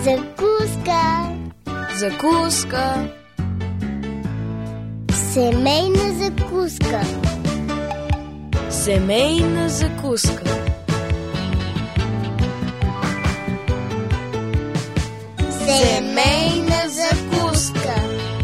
Закуска. Закуска. Семейна закуска. Семейна закуска. Семейна закуска.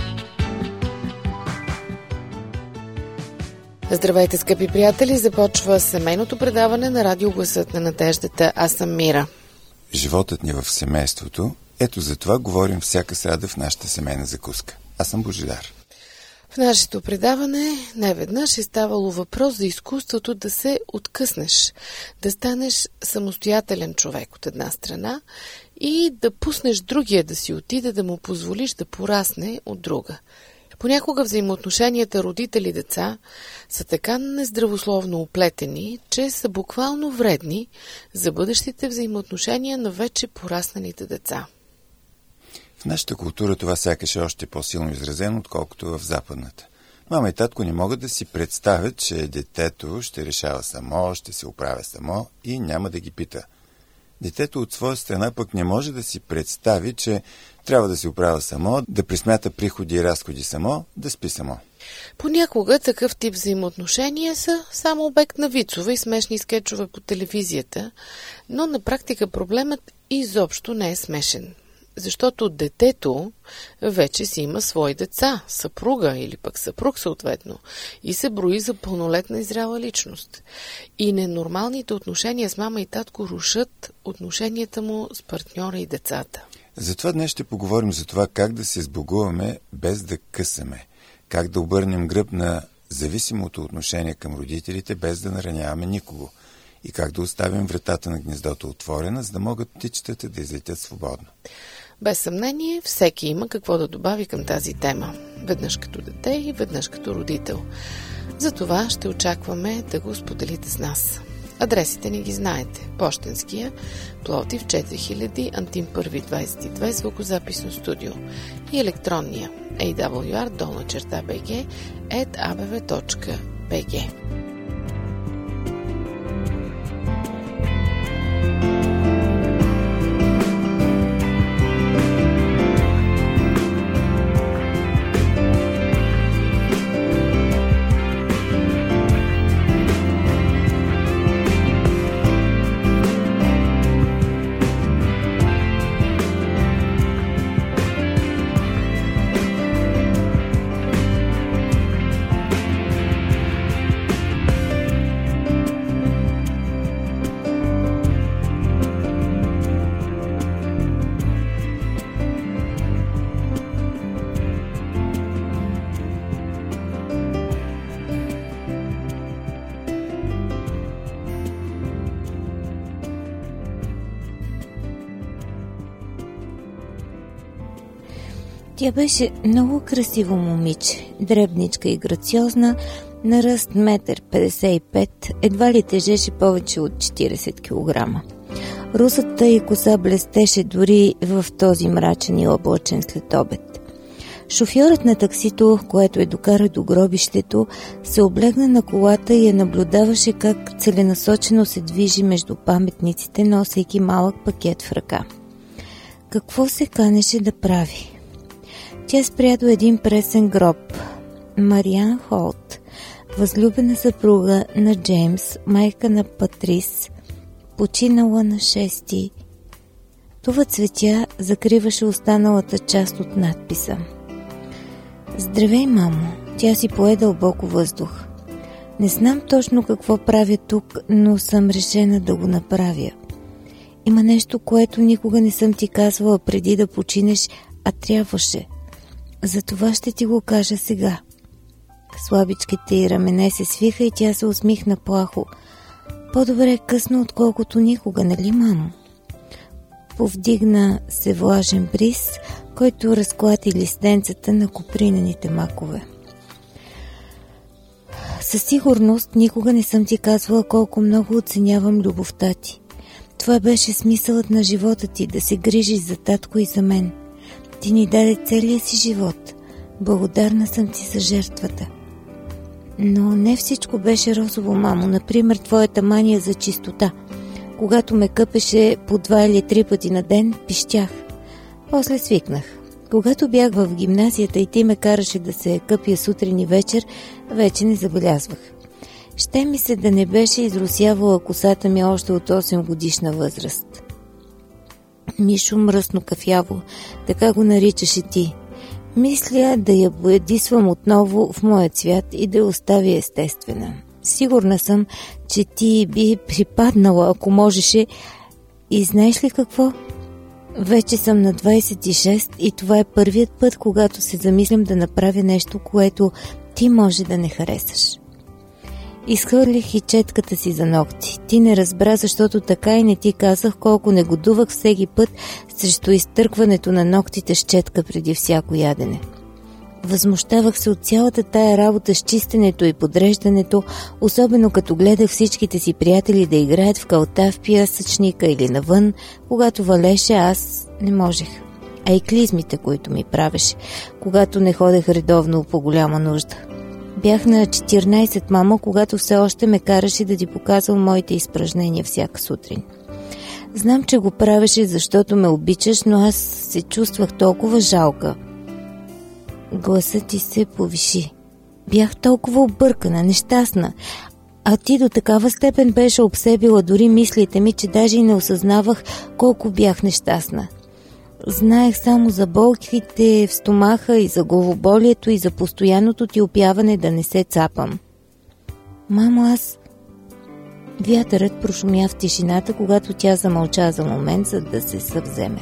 Здравейте, скъпи приятели! Започва семейното предаване на радио Гласът на надеждата. Аз съм Мира. Животът ни в семейството, ето за това говорим всяка сряда в нашата семейна закуска. Аз съм Божидар. В нашето предаване неведнъж е ставало въпрос за изкуството да се откъснеш, да станеш самостоятелен човек от една страна и да пуснеш другия да си отиде, да му позволиш да порасне от друга. Понякога взаимоотношенията родители-деца са така нездравословно оплетени, че са буквално вредни за бъдещите взаимоотношения на вече порасналите деца. В нашата култура това сякаш е още по-силно изразено, отколкото в западната. Мама и татко не могат да си представят, че детето ще решава само, ще се оправя само и няма да ги пита. Детето от своя страна пък не може да си представи, че трябва да се оправя само, да присмята приходи и разходи само, да спи само. Понякога такъв тип взаимоотношения са само обект на вицове и смешни скетчове по телевизията, но на практика проблемът изобщо не е смешен. Защото детето вече си има свои деца, съпруга или пък съпруг съответно и се брои за пълнолетна и зряла личност. И ненормалните отношения с мама и татко рушат отношенията му с партньора и децата. Затова днес ще поговорим за това как да се сбогуваме без да късаме, как да обърнем гръб на зависимото отношение към родителите без да нараняваме никого и как да оставим вратата на гнездото отворена, за да могат птичетата да излетят свободно. Без съмнение, всеки има какво да добави към тази тема. Веднъж като дете и веднъж като родител. Затова ще очакваме да го споделите с нас. Адресите ни ги знаете. Пощенския, Пловдив 4000, Антим 1 22, звукозаписно студио. И електронния awr@abv.bg. Тя беше много красиво момиче, дребничка и грациозна, на ръст 1,55 м, едва ли тежеше повече от 40 кг. Русата й коса блестеше дори в този мрачен и облачен следобед. Шофьорът на таксито, което докара до гробището, се облегна на колата и я наблюдаваше как целенасочено се движи между паметниците, носейки малък пакет в ръка. Какво се канеше да прави? Тя спря до един пресен гроб. Мариан Холт, възлюбена съпруга на Джеймс, майка на Патрис, починала на 6. Това цветя закриваше останалата част от надписа. Здравей, мамо! Тя си пое дълбоко въздух. Не знам точно какво правя тук, но съм решена да го направя. Има нещо, което никога не съм ти казвала преди да починеш, а трябваше. Затова ще ти го кажа сега. Слабичките й рамене се свиха и тя се усмихна плахо. По-добре късно, отколкото никога, нали, мамо? Повдигна се влажен бриз, който разклати листенцата на копринените макове. Със сигурност никога не съм ти казвала колко много оценявам любовта ти. Това беше смисълът на живота ти, да се грижиш за татко и за мен. Ти ни даде целия си живот. Благодарна съм ти за жертвата. Но не всичко беше розово, мамо. Например, твоята мания за чистота. Когато ме къпеше по 2 или 3 пъти на ден, пищях. После свикнах. Когато бях в гимназията и ти ме караше да се къпя сутрин и вечер, вече не забелязвах. Ще ми се да не беше изросявала косата ми още от 8 годишна възраст. Мишо мръсно кафяво, така го наричаше ти. Мисля да я боядисвам отново в моя цвят и да я оставя естествена. Сигурна съм, че ти би припаднала, ако можеше. И знаеш ли какво? Вече съм на 26 и това е първият път, когато се замислям да направя нещо, което ти може да не харесаш. Изхвърлих и четката си за ногти. Ти не разбра, защото така и не ти казах колко негодувах всеки път срещу изтъркването на ногтите с четка преди всяко ядене. Възмущавах се от цялата тая работа с чистенето и подреждането, особено като гледах всичките си приятели да играят в калта в пясъчника или навън. Когато валеше, аз не можех. А и клизмите, които ми правеше, когато не ходех редовно по голяма нужда. Бях на 14, мамо, когато все още ме караше да ти показвам моите изпражнения всяка сутрин. Знам, че го правеше, защото ме обичаш, но аз се чувствах толкова жалка. Гласът ти се повиши. Бях толкова объркана, нещастна, а ти до такава степен беше обсебила дори мислите ми, че даже и не осъзнавах колко бях нещастна. Знаех само за болките в стомаха и за главоболието и за постоянното ти опяване да не се цапам. Мамо, аз... Вятърът прошумя в тишината, когато тя замълча за момент, за да се съвземе.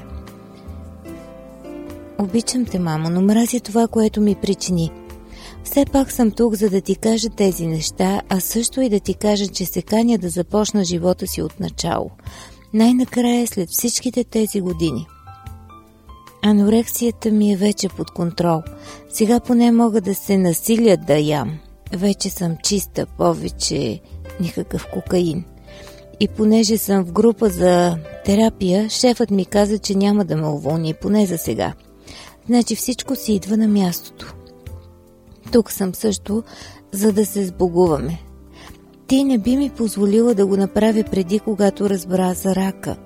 Обичам те, мамо, но мразя това, което ми причини. Все пак съм тук, за да ти кажа тези неща, а също и да ти кажа, че се каня да започна живота си от начало. Най-накрая, след всичките тези години. Анорексията ми е вече под контрол. Сега поне мога да се насиля да ям. Вече съм чиста, повече никакъв кокаин. И понеже съм в група за терапия, шефът ми каза, че няма да ме уволни, поне за сега. Значи всичко си идва на мястото. Тук съм също, за да се сбогуваме. Ти не би ми позволила да го направя преди, когато разбра за рака.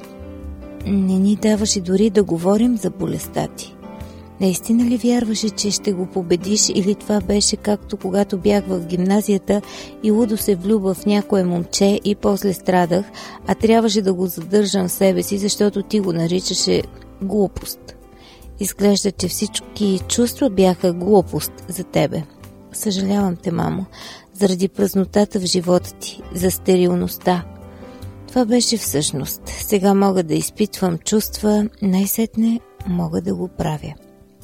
Не ни даваше дори да говорим за болестта ти. Наистина ли вярваше, че ще го победиш, или това беше както когато бях в гимназията и лудо се влюбва в някое момче и после страдах, а трябваше да го задържам в себе си, защото ти го наричаше глупост. Изглежда, че всички чувства бяха глупост за тебе. Съжалявам те, мамо, заради празнотата в живота ти, за стерилността. Това беше всъщност. Сега мога да изпитвам чувства, най-сетне мога да го правя.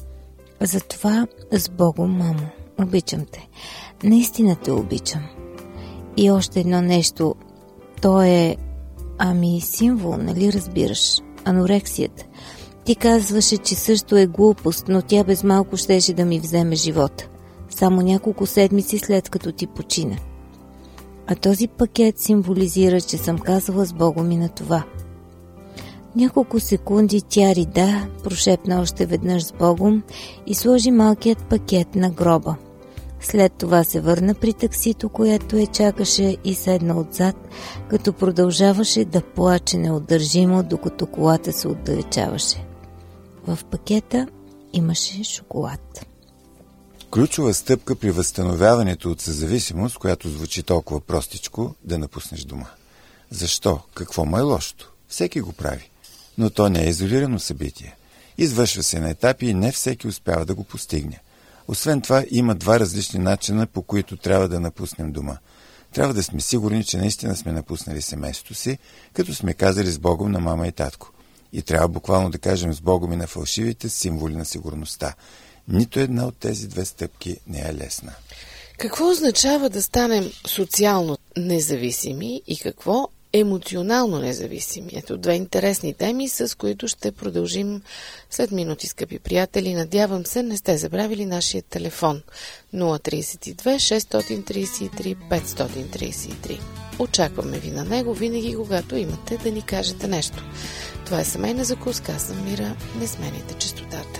Затова с Богом, мамо, обичам те. Наистина те обичам. И още едно нещо. То е, символ, нали разбираш? Анорексията. Ти казваше, че също е глупост, но тя без малко щеше да ми вземе живота. Само няколко седмици след като ти почина. А този пакет символизира, че съм казала с Богом и на това. Няколко секунди тя рида, прошепна още веднъж с Богом и сложи малкият пакет на гроба. След това се върна при таксито, което чакаше, и седна отзад, като продължаваше да плаче неудържимо, докато колата се отдалечаваше. В пакета имаше шоколад. Ключова стъпка при възстановяването от съзависимост, която звучи толкова простичко, да напуснеш дома. Защо? Какво му е лошото? Всеки го прави. Но то не е изолирано събитие. Извършва се на етапи и не всеки успява да го постигне. Освен това, има два различни начина, по които трябва да напуснем дома. Трябва да сме сигурни, че наистина сме напуснали семейството си, като сме казали с Богом на мама и татко. И трябва буквално да кажем с Богом и на фалшивите символи на сигурността. Нито една от тези две стъпки не е лесна. Какво означава да станем социално независими и какво емоционално независими? Ето две интересни теми, с които ще продължим след минути, скъпи приятели. Надявам се, не сте забравили нашия телефон 032 633 533. Очакваме ви на него винаги, когато имате да ни кажете нещо. Това е семейна закуска, аз съм Мира, не сменяйте честотата.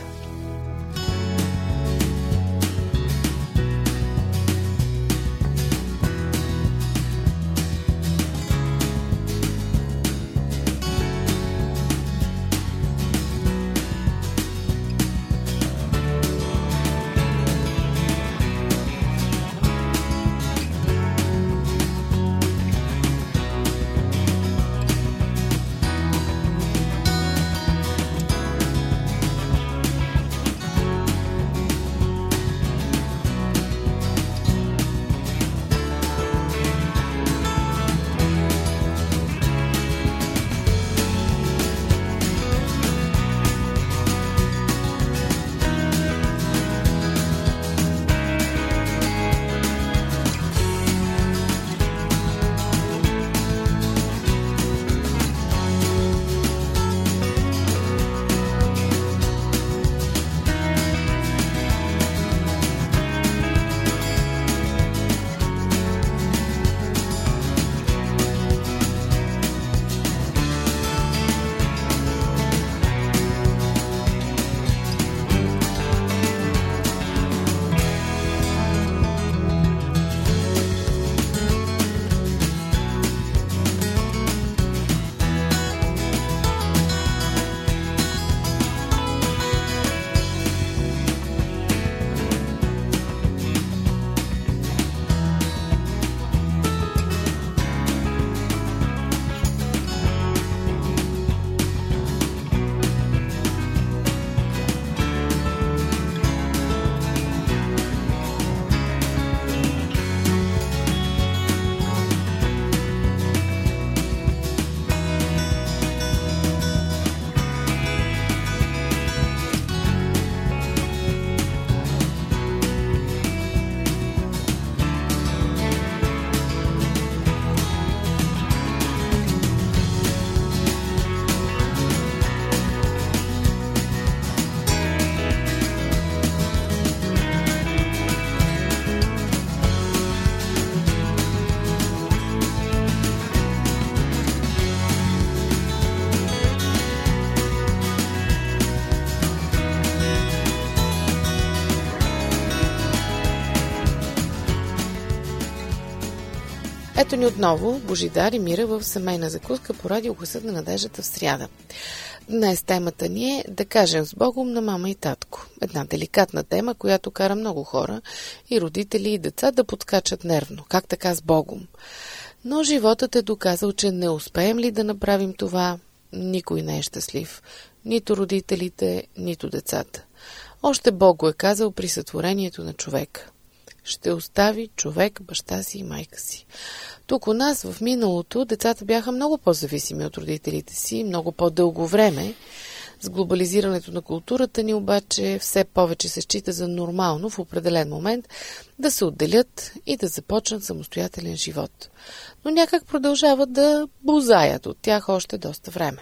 Ето ни отново Божидар и Мира в семейна закуска по радио Гласът на надеждата в сряда. Днес темата ни е да кажем с Богом на мама и татко. Една деликатна тема, която кара много хора, и родители, и деца да подскачат нервно. Как така с Богом? Но животът е доказал, че не успеем ли да направим това, никой не е щастлив. Нито родителите, нито децата. Още Бог го е казал при сътворението на човека. Ще остави човек баща си и майка си. Тук у нас в миналото децата бяха много по-зависими от родителите си, много по-дълго време. С глобализирането на културата ни обаче все повече се счита за нормално в определен момент да се отделят и да започнат самостоятелен живот. Но някак продължават да бозаят от тях още доста време.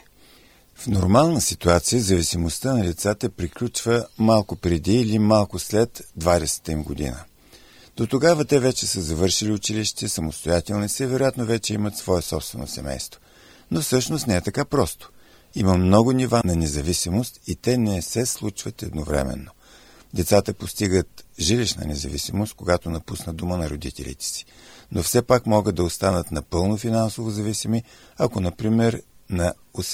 В нормална ситуация зависимостта на децата приключва малко преди или малко след 20-та им година. До тогава те вече са завършили училище, самостоятелни са и вероятно вече имат свое собствено семейство. Но всъщност не е така просто. Има много нива на независимост и те не се случват едновременно. Децата постигат жилищна независимост, когато напуснат дома на родителите си. Но все пак могат да останат напълно финансово зависими, ако, например, на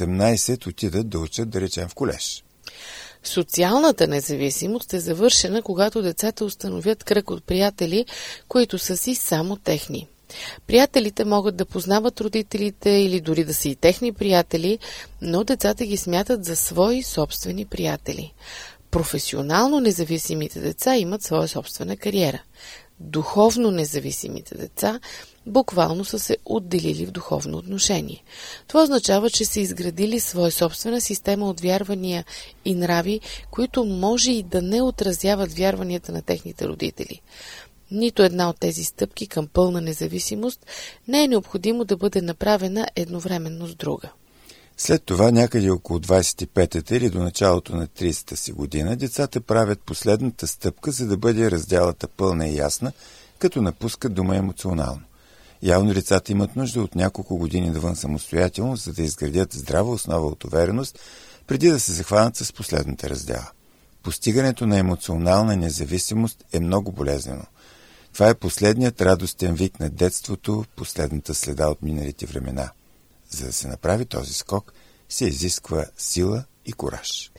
18 отидат да учат, да речем, в колеж. Социалната независимост е завършена, когато децата установят кръг от приятели, които са си само техни. Приятелите могат да познават родителите или дори да са и техни приятели, но децата ги смятат за свои собствени приятели. Професионално независимите деца имат своя собствена кариера. Духовно независимите деца буквално са се отделили в духовно отношение. Това означава, че са изградили своя собствена система от вярвания и нрави, които може и да не отразяват вярванията на техните родители. Нито една от тези стъпки към пълна независимост не е необходимо да бъде направена едновременно с друга. След това, някъде около 25-та или до началото на 30-та си година, децата правят последната стъпка, за да бъде разделата пълна и ясна, като напускат дома емоционално. Явно децата имат нужда от няколко години навън самостоятелно, за да изградят здрава основа от увереност, преди да се захванат с последната раздела. Постигането на емоционална независимост е много болезнено. Това е последният радостен вик на детството, последната следа от миналите времена. За да се направи този скок, се изисква сила и кураж.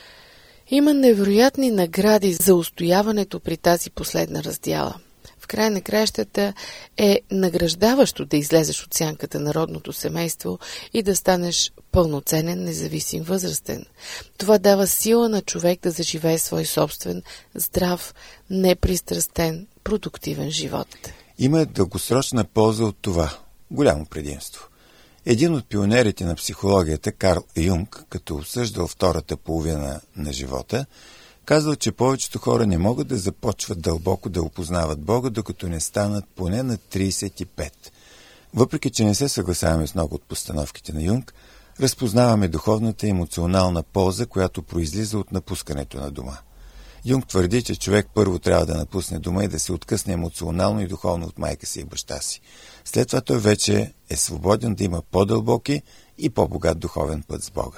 Има невероятни награди за устояването при тази последна раздяла. В край на краищата е награждаващо да излезеш от сянката на родното семейство и да станеш пълноценен, независим възрастен. Това дава сила на човек да заживее свой собствен, здрав, непристрастен, продуктивен живот. Има дългосрочна полза от това. Голямо предимство. Един от пионерите на психологията, Карл Юнг, като осъждал втората половина на живота, казал, че повечето хора не могат да започват дълбоко да опознават Бога, докато не станат поне на 35. Въпреки че не се съгласяваме с много от постановките на Юнг, разпознаваме духовната и емоционална полза, която произлиза от напускането на дома. Юнг твърди, че човек първо трябва да напусне дома и да се откъсне емоционално и духовно от майка си и баща си. След това той вече е свободен да има по-дълбоки и по-богат духовен път с Бога.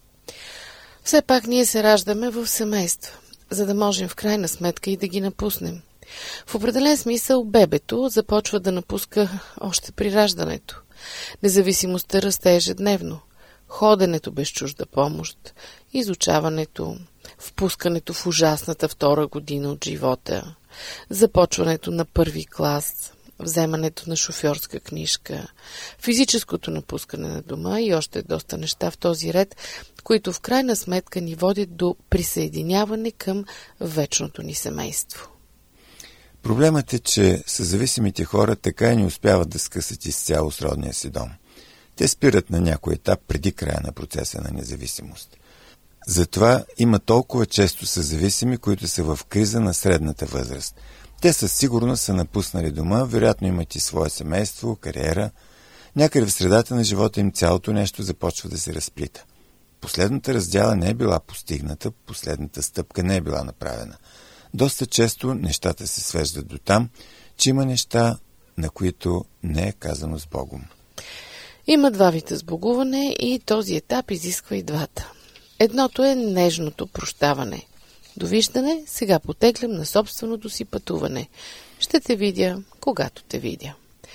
Все пак ние се раждаме в семейства, за да можем в крайна сметка и да ги напуснем. В определен смисъл бебето започва да напуска още при раждането. Независимостта расте ежедневно. Ходенето без чужда помощ, изучаването, впускането в ужасната втора година от живота, започването на първи клас, вземането на шофьорска книжка, физическото напускане на дома и още доста неща в този ред, които в крайна сметка ни водят до присъединяване към вечното ни семейство. Проблемът е, че съзависимите хора така и не успяват да скъсат изцяло с родния си дом. Те спират на някой етап преди края на процеса на независимост. Затова има толкова често съзависими, които са в криза на средната възраст. Те със сигурност са напуснали дома, вероятно имат и свое семейство, кариера. Някъде в средата на живота им цялото нещо започва да се разплита. Последната раздяла не е била постигната, последната стъпка не е била направена. Доста често нещата се свеждат до там, че има неща, на които не е казано с Богом. Има два вида сбогуване и този етап изисква и двата. Едното е нежното прощаване. Довиждане, сега потеглям на собственото си пътуване. Ще те видя, когато те видя.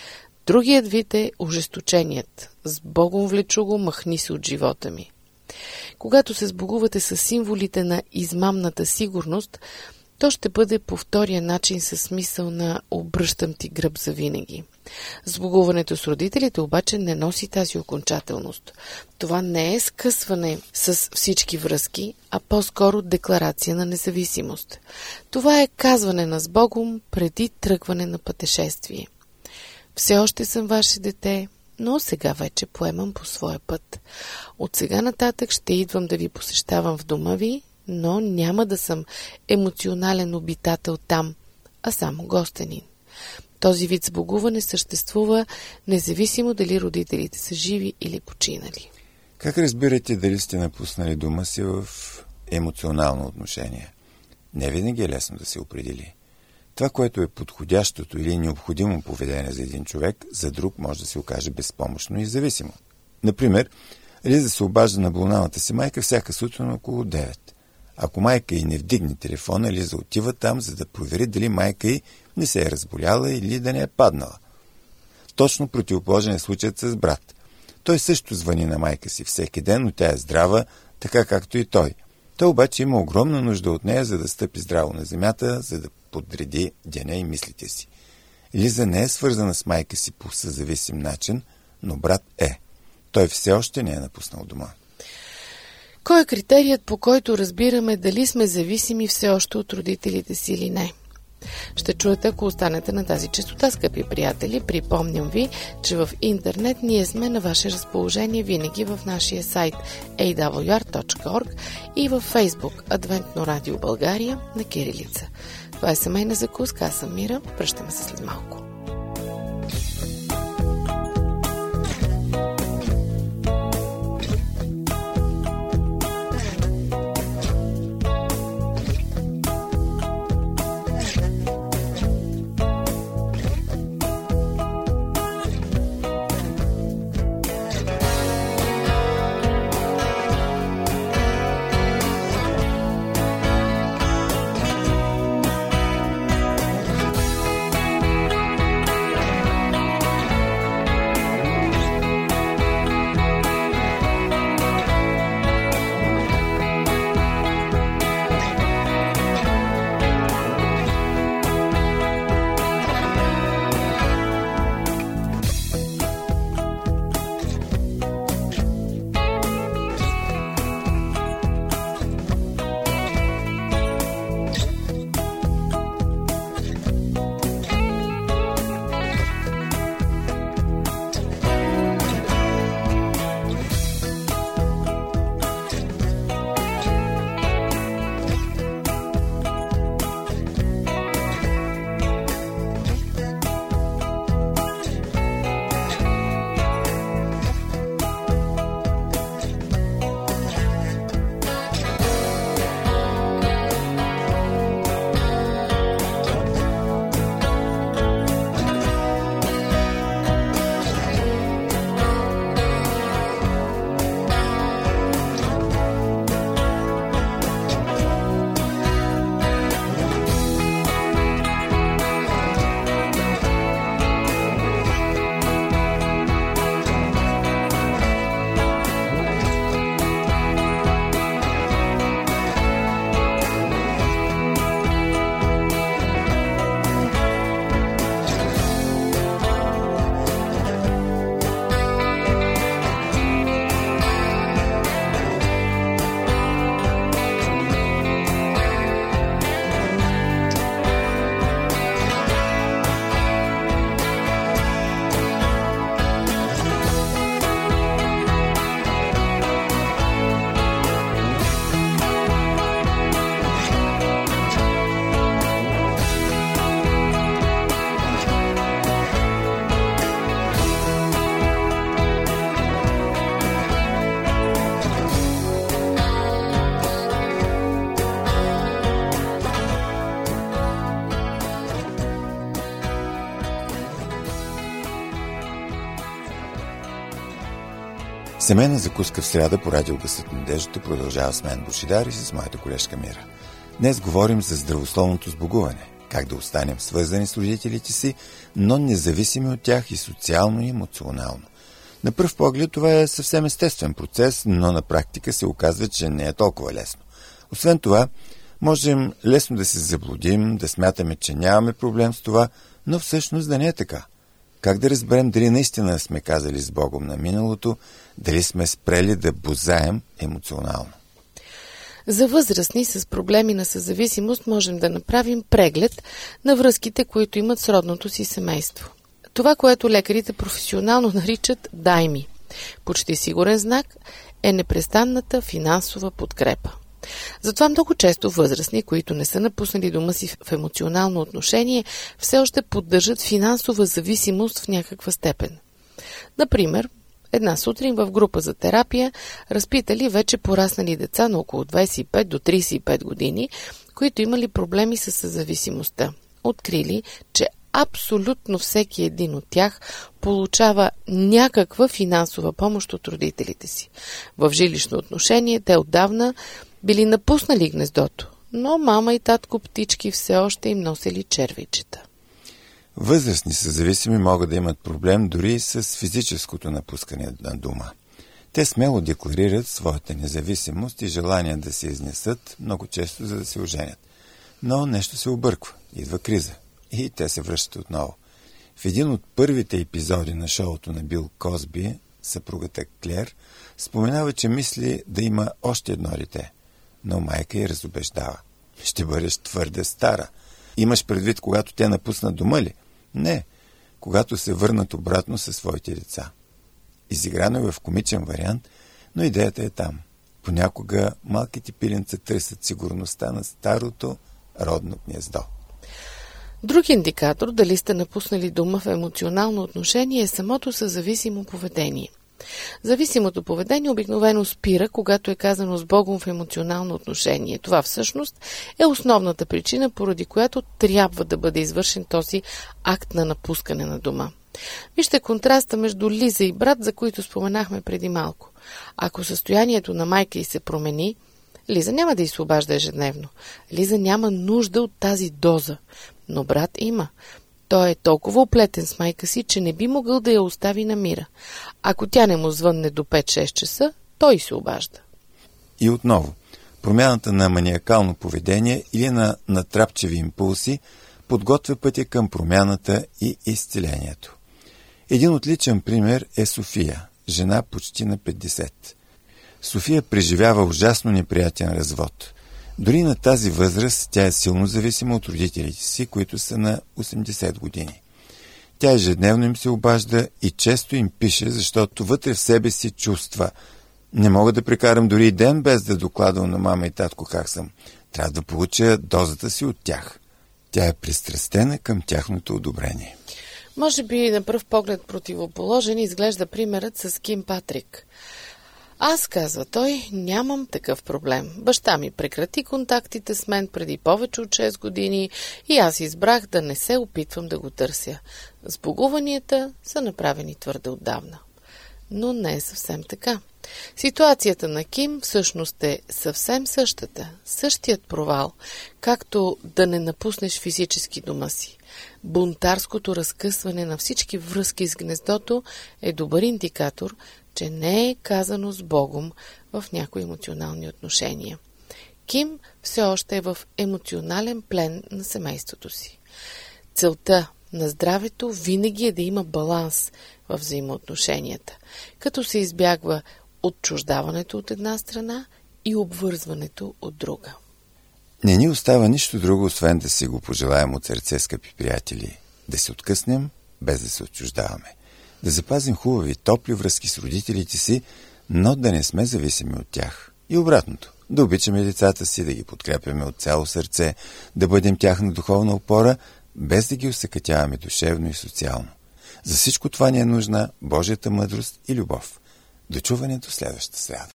Другият вид е ожесточеният. С Богом влечу го, махни се от живота ми. Когато се сбогувате с символите на измамната сигурност, то ще бъде по втория начин със смисъл на обръщам ти гръб за винаги. Сбогуването с родителите обаче не носи тази окончателност. Това не е скъсване с всички връзки, а по-скоро декларация на независимост. Това е казване на с Богом преди тръгване на пътешествие. Все още съм ваше дете, но сега вече поемам по своя път. От сега нататък ще идвам да ви посещавам в дома ви, но няма да съм емоционален обитател там, а само гостенин. Този вид сбогуване съществува независимо дали родителите са живи или починали. Как разбирате дали сте напуснали дома си в емоционално отношение? Не винаги е лесно да се определи. Това, което е подходящото или необходимо поведение за един човек, за друг може да се окаже безпомощно и зависимо. Например, Лиза се обажда на болналата си майка всяка сутрин около 9. Ако майка й не вдигне телефона, Лиза отива там, за да провери дали майка й не се е разболяла или да не е паднала. Точно противоположен е случаят с брат. Той също звъни на майка си всеки ден, но тя е здрава, така както и той. Той обаче има огромна нужда от нея, за да стъпи здраво на земята, за да подреди деня и мислите си. Лиза не е свързана с майка си по съзависим начин, но брат е. Той все още не е напуснал дома. Кой е критерият, по който разбираме дали сме зависими все още от родителите си или не? Ще чуете, ако останете на тази честота, скъпи приятели. Припомням ви, че в интернет ние сме на ваше разположение винаги в нашия сайт awr.org и във Фейсбук Адвентно радио България на кирилица. Това е семейна закуска, аз съм Мира. Пръщаме се след малко. Семейна закуска в сряда по радио Гласът на надеждата продължава с мен Божидар и с моята колежка Мира. Днес говорим за здравословното сбогуване. как да останем свързани с родителите си, но независими от тях и социално и емоционално. На пръв поглед това е съвсем естествен процес, но на практика се оказва, че не е толкова лесно. Освен това, можем лесно да се заблудим, да смятаме, че нямаме проблем с това, но всъщност да не е така. Как да разберем дали наистина сме казали с Богом на миналото, дали сме спрели да бозаем емоционално? За възрастни с проблеми на съзависимост можем да направим преглед на връзките, които имат с родното си семейство. Това, което лекарите професионално наричат дайми. Почти сигурен знак е непрестанната финансова подкрепа. Затова много често възрастни, които не са напуснали дома си в емоционално отношение, все още поддържат финансова зависимост в някаква степен. Например, една сутрин в група за терапия разпитали вече пораснали деца на около 25 до 35 години, които имали проблеми с съзависимостта. Открили, че абсолютно всеки един от тях получава някаква финансова помощ от родителите си. В жилищно отношение те отдавна били напуснали гнездото, но мама и татко птички все още им носили червейчета. Възрастни съзависими могат да имат проблем дори и с физическото напускане на дома. Те смело декларират своята независимост и желание да се изнесат, много често за да се оженят. Но нещо се обърква, идва криза и те се връщат отново. В един от първите епизоди на шоуто на Бил Косби, съпругата Клер споменава, че мисли да има още едно дете, но майка й разубеждава. Ще бъдеш твърде стара. Имаш предвид, когато те напуснат дома ли? Не, когато се върнат обратно със своите деца. Изиграно е в комичен вариант, но идеята е там. Понякога малките пиленца търсят сигурността на старото родно гнездо. Друг индикатор дали сте напуснали дома в емоционално отношение е самото съзависимо поведение. Зависимото поведение обикновено спира, когато е казано с Богом в емоционално отношение. Това всъщност е основната причина, поради която трябва да бъде извършен този акт на напускане на дома. Вижте контраста между Лиза и брат, за които споменахме преди малко. Ако състоянието на майка й се промени, Лиза няма да й се обажда ежедневно. Лиза няма нужда от тази доза, но брат има. Той е толкова оплетен с майка си, че не би могъл да я остави на мира. Ако тя не му звънне до 5-6 часа, той се обажда. И отново, промяната на маниакално поведение или на натрапчеви импулси подготвя пътя към промяната и изцелението. Един отличен пример е София, жена почти на 50. София преживява ужасно неприятен развод. Дори на тази възраст тя е силно зависима от родителите си, които са на 80 години. Тя ежедневно им се обажда и често им пише, защото вътре в себе си чувства: не мога да прекарам дори ден без да докладвам на мама и татко как съм. Трябва да получа дозата си от тях. Тя е пристрастена към тяхното одобрение. Може би на пръв поглед противоположен изглежда примерът с Ким Патрик. Аз, казва той, нямам такъв проблем. Баща ми прекрати контактите с мен преди повече от 6 години и аз избрах да не се опитвам да го търся. Сбогуванията са направени твърде отдавна. Но не е съвсем така. Ситуацията на Ким всъщност е съвсем същата. Същият провал, както да не напуснеш физически дома си. Бунтарското разкъсване на всички връзки с гнездото е добър индикатор, че не е казано с Богом в някои емоционални отношения. Ким все още е в емоционален плен на семейството си. Целта на здравето винаги е да има баланс в взаимоотношенията, като се избягва отчуждаването от една страна и обвързването от друга. Не ни остава нищо друго, освен да си го пожелаем от сърце, скъпи приятели, да се откъснем, без да се отчуждаваме. Да запазим хубави, топли връзки с родителите си, но да не сме зависими от тях. И обратното, да обичаме децата си, да ги подкрепяме от цяло сърце, да бъдем тяхна духовна опора, без да ги усъкътяваме душевно и социално. За всичко това ни е нужна Божията мъдрост и любов. До чуването следващата сряда.